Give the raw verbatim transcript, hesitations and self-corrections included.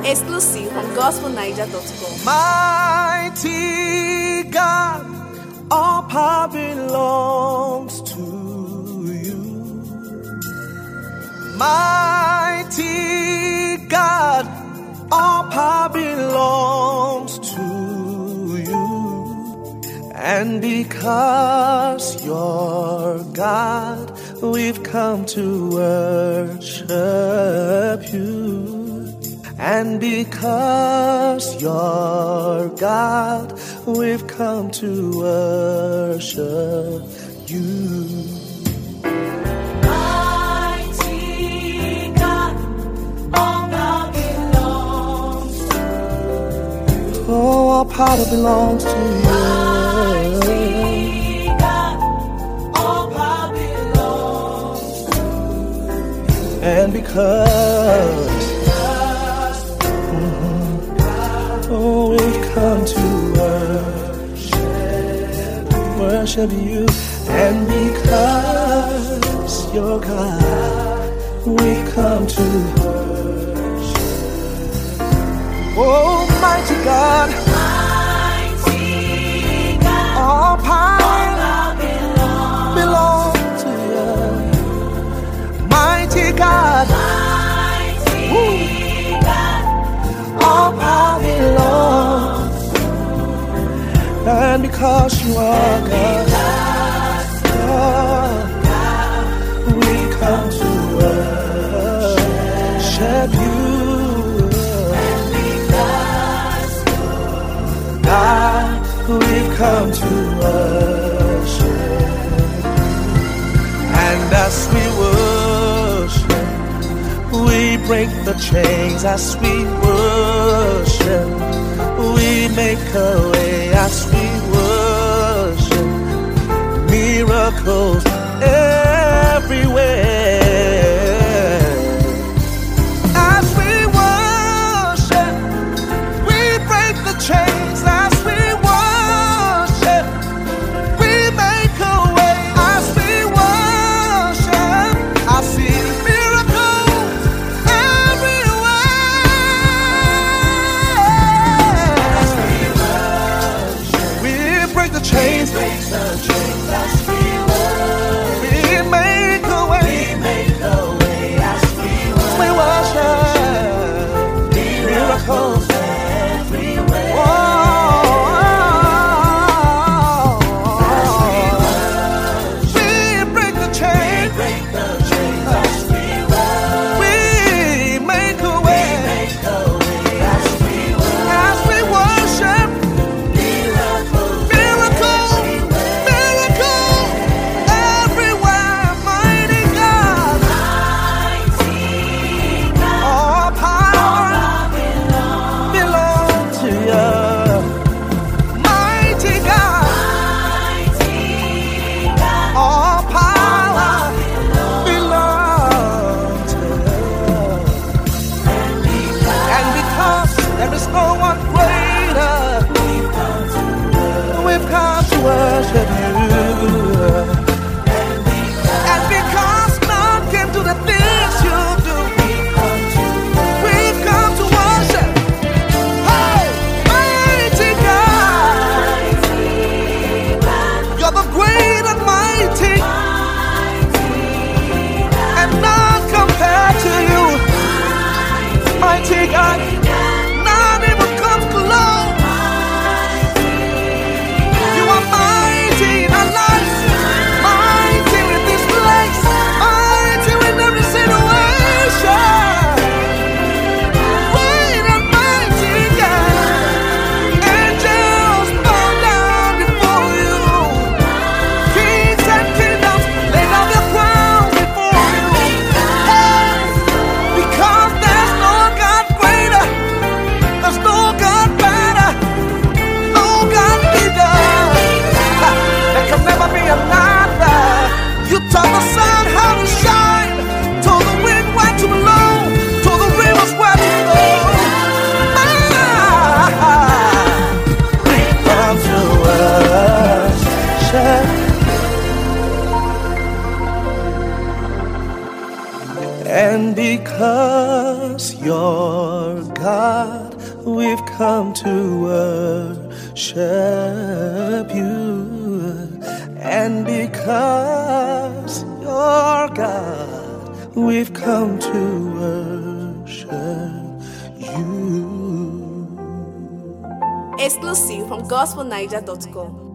Exclusive on gospel niger dot com. Mighty God, all power belongs to you. Mighty God, all power belongs to you. And because you're God, we've come to worship you. And because you're God, we've come to worship you. Mighty God, all power belongs to you. Oh, all power belongs to you. Mighty God, all power belongs to you. And because oh, we've come to worship, worship you. And because you're God, we've come to worship. Oh, mighty God, Mighty God, all power belongs belongs to you. Mighty God, Mighty God, all power belongs. And because you are God, God, we come to worship you. and because God, we've come to worship. And as we worship, we break the chains. As we worship, we make a way. As we worship, miracles everywhere. As we worship, we break the chains. As we worship, we make a way. As we worship, I see miracles everywhere. We break the chains. break the chains as we worship. We make a way. We make a way as we We worship. worship miracles. Everywhere. Oh, we break the chains. Break the chains as we worship. We make a way Make a way as we worship. as we worship. Miracles Miracle, miracle everywhere. Mighty God, mighty God, all power belong. belongs to you. Mighty God, Mighty God, all power belong. And because you're God, we've come to worship you. And because you're God, we've come to worship you. Exclusive from gospel niger dot com.